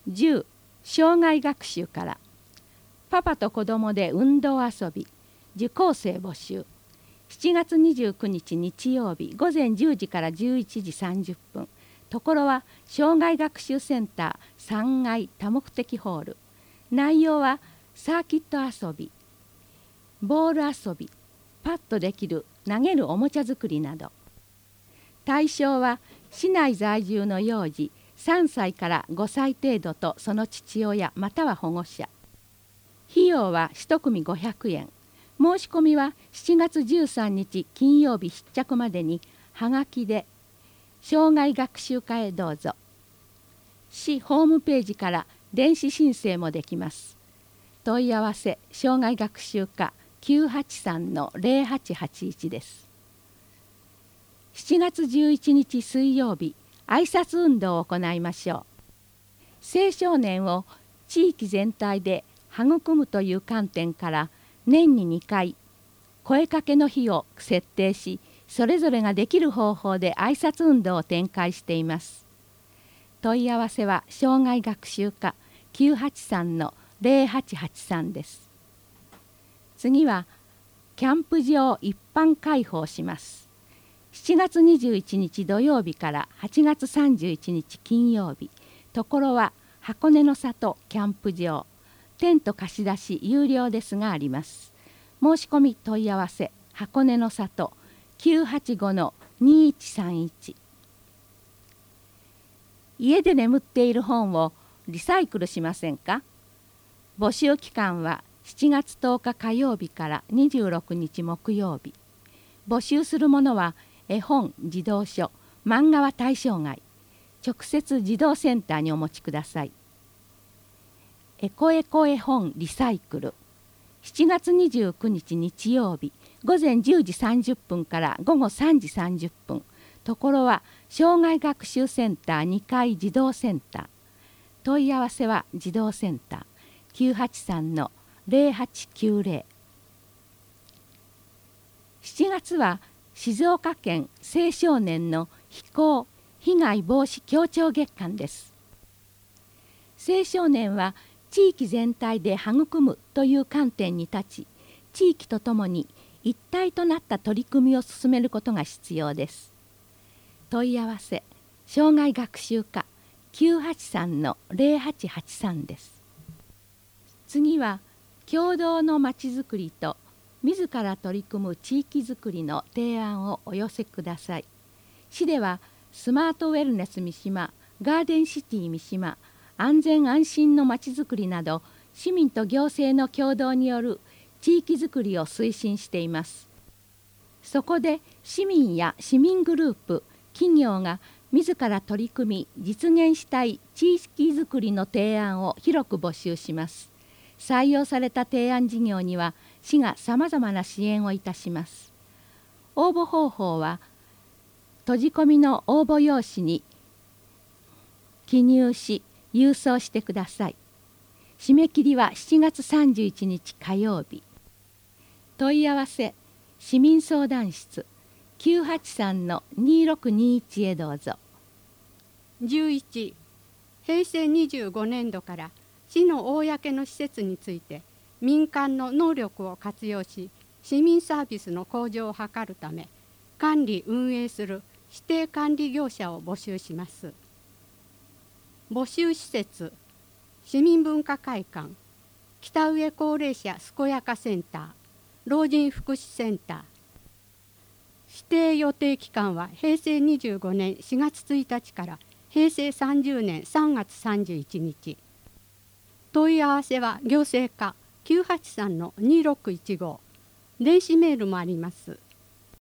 10、生涯学習から。パパと子供で運動遊び、受講生募集。7月29日日曜日午前10時から11時30分。ところは生涯学習センター3階多目的ホール。内容はサーキット遊び、ボール遊び、パッとできる投げるおもちゃ作りなど。対象は市内在住の幼児3歳から5歳程度とその父親または保護者。費用は1組500円。申し込みは7月13日金曜日必着までにはがきで生涯学習課へどうぞ。市ホームページから電子申請もできます。問い合わせ生涯学習課 983-0881 です。7月11日水曜日、挨拶運動を行いましょう。青少年を地域全体で育むという観点から年に2回声かけの日を設定し、それぞれができる方法で挨拶運動を展開しています。問い合わせは生涯学習課 983-0883 です。次はキャンプ場一般開放します。7月21日土曜日から8月31日金曜日。ところは箱根の里キャンプ場。テント貸し出し有料ですがあります。申し込み問い合わせ箱根の里 985-2131。家で眠っている本をリサイクルしませんか？募集期間は7月10日火曜日から26日木曜日。募集するものは絵本、児童書、漫画は対象外。直接児童センターにお持ちください。エコエコ絵本リサイクル。7月29日日曜日午前10時30分から午後3時30分。ところは生涯学習センター2階児童センター。問い合わせは児童センター 983-0890。7月は静岡県青少年の非行・被害防止協調月間です。青少年は地域全体で育むという観点に立ち、地域とともに一体となった取り組みを進めることが必要です。問い合わせ生涯学習課 983-0883 です。次は共同のまちづくりと自ら取り組む地域づくりの提案をお寄せください。市ではスマートウェルネス三島、ガーデンシティ三島、安全安心のまちづくりなど市民と行政の共同による地域づくりを推進しています。そこで市民や市民グループ、企業が自ら取り組み実現したい地域づくりの提案を広く募集します。採用された提案事業には市がさまざまな支援をいたします。応募方法は閉じ込みの応募用紙に記入し郵送してください。締め切りは7月31日火曜日。問い合わせ市民相談室 983-2621 へどうぞ。 11、平成25年度から市の公の施設について民間の能力を活用し市民サービスの向上を図るため管理運営する指定管理業者を募集します。募集施設市民文化会館、北上高齢者健やかセンター、老人福祉センター。指定予定期間は平成25年4月1日から平成30年3月31日。問い合わせは行政課 983-2615。電子メールもあります。